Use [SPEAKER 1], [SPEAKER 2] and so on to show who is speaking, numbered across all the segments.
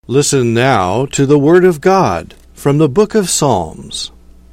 [SPEAKER 1] Listen now to the word of God from the book of Psalms.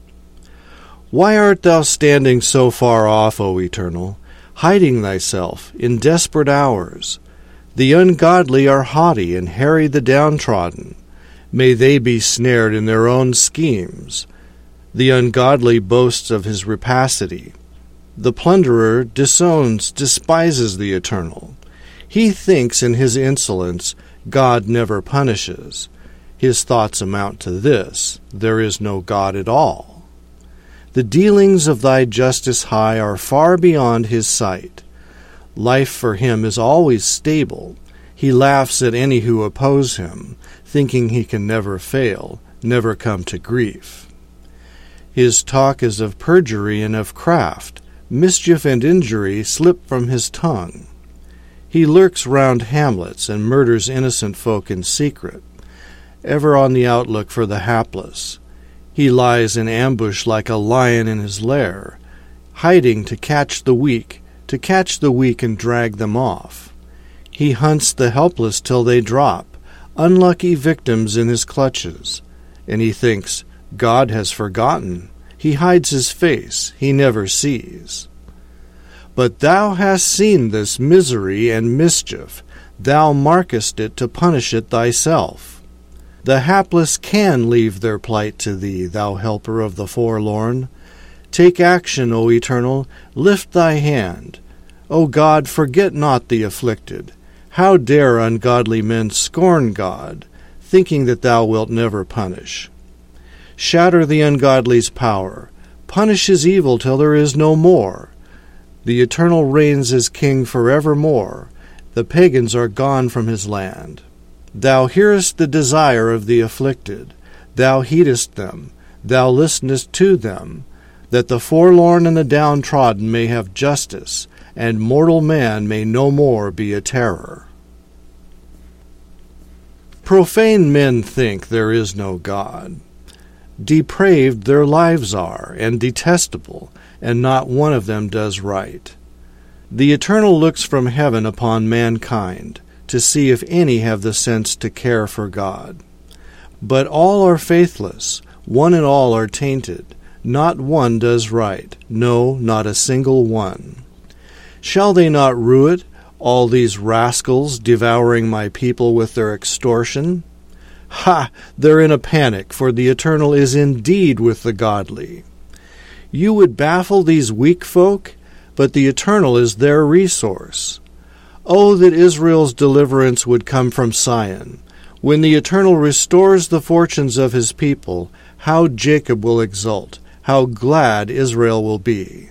[SPEAKER 1] Why art thou standing so far off, O Eternal, hiding thyself in desperate hours? The ungodly are haughty and harry the downtrodden. May they be snared in their own schemes. The ungodly boasts of his rapacity. The plunderer disowns, despises the Eternal. He thinks in his insolence, God never punishes. His thoughts amount to this: there is no God at all. The dealings of thy justice high are far beyond his sight. Life for him is always stable. He laughs at any who oppose him, thinking he can never fail, never come to grief. His talk is of perjury and of craft. Mischief and injury slip from his tongue. He lurks round hamlets and murders innocent folk in secret, ever on the outlook for the hapless. He lies in ambush like a lion in his lair, hiding to catch the weak and drag them off. He hunts the helpless till they drop, unlucky victims in his clutches, and he thinks, God has forgotten. He hides his face, he never sees. But thou hast seen this misery and mischief. Thou markest it to punish it thyself. The hapless can leave their plight to thee, thou helper of the forlorn. Take action, O Eternal, lift thy hand. O God, forget not the afflicted. How dare ungodly men scorn God, thinking that thou wilt never punish? Shatter the ungodly's power. Punish his evil till there is no more. The Eternal reigns as king forevermore. The pagans are gone from his land. Thou hearest the desire of the afflicted. Thou heedest them. Thou listenest to them, that the forlorn and the downtrodden may have justice, and mortal man may no more be a terror. Profane men think there is no God. Depraved their lives are, and detestable, and not one of them does right. The Eternal looks from heaven upon mankind, to see if any have the sense to care for God. But all are faithless, one and all are tainted, not one does right, no, not a single one. Shall they not rue it, all these rascals devouring my people with their extortion? Ha! They're in a panic, for the Eternal is indeed with the godly. You would baffle these weak folk, but the Eternal is their resource. Oh, that Israel's deliverance would come from Zion. When the Eternal restores the fortunes of his people, how Jacob will exult, how glad Israel will be.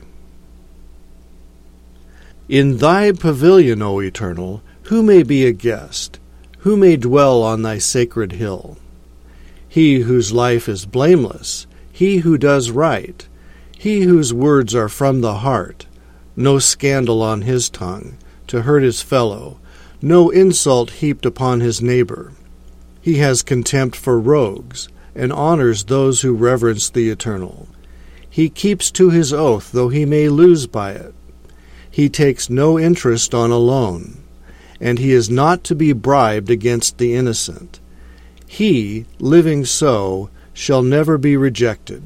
[SPEAKER 1] In thy pavilion, O Eternal, who may be a guest? Who may dwell on thy sacred hill? He whose life is blameless, he who does right, he whose words are from the heart, no scandal on his tongue, to hurt his fellow, no insult heaped upon his neighbor. He has contempt for rogues, and honors those who reverence the Eternal. He keeps to his oath, though he may lose by it. He takes no interest on a loan, and he is not to be bribed against the innocent. He, living so, shall never be rejected.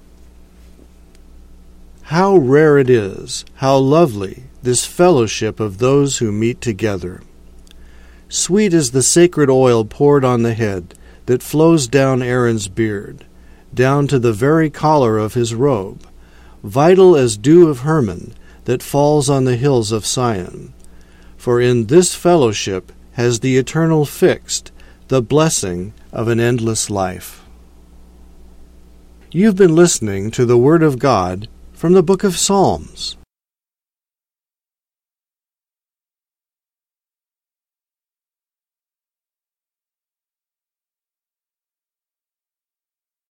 [SPEAKER 1] How rare it is, how lovely, this fellowship of those who meet together. Sweet is the sacred oil poured on the head that flows down Aaron's beard, down to the very collar of his robe, vital as dew of Hermon that falls on the hills of Sion. For in this fellowship has the Eternal fixed the blessing of an endless life. You've been listening to the Word of God from the book of Psalms.